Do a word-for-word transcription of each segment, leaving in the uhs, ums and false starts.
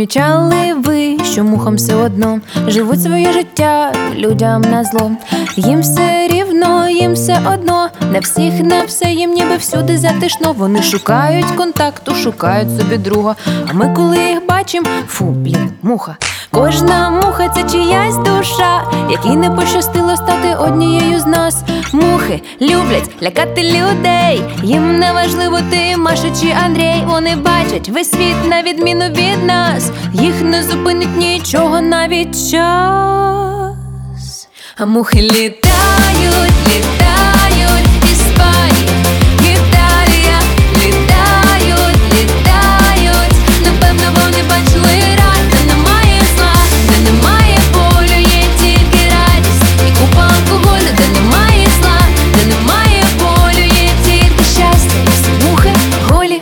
помічали ви, що мухам все одно живуть своє життя людям на зло. Їм все рівно, їм все одно, на всіх, на все, їм ніби всюди затишно. Вони шукають контакту, шукають собі друга. А ми, коли їх бачим, фу, блін, муха. Кожна муха – це чиясь душа, якій не пощастило стати однією з нас. Мухи люблять лякати людей, їм не важливо ти, Маша чи Андрій. Вони бачать весь світ на відміну від нас, їх не зупинить нічого, навіть час. А мухи літають, літають, Іспанія, Італія, літають, літають. Напевно, вони бачили рай, де немає зла, де немає болю, є тільки радість і купа алкоголю, де немає зла, де немає болю, є тільки щастя. І всі мухи голі.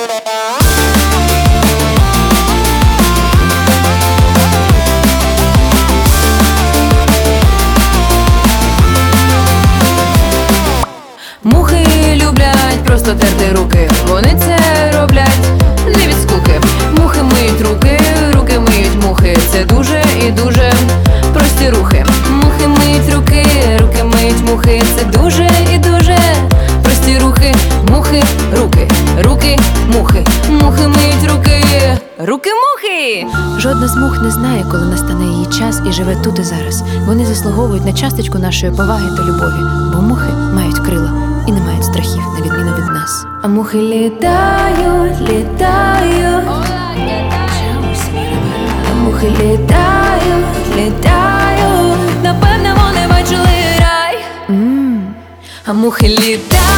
Мухи люблять просто терти руки, вони це роблять не від скуки. Мухи миють руки, руки миють мухи, це дуже і дуже прості рухи. Мухи миють руки, руки миють мухи, це дуже і дуже прості рухи. Мухи, руки, руки, мухи, мухи миють руки, руки-мухи. Жодна з мух не знає, коли настане її час, і живе тут і зараз. Вони заслуговують на часточку нашої поваги та любові, бо мухи мають крила і не мають страхів, на відміну від нас. А мухи літають, літають, а мухи літають, літають. Напевне, вони бачили рай. М-м. А мухи літають.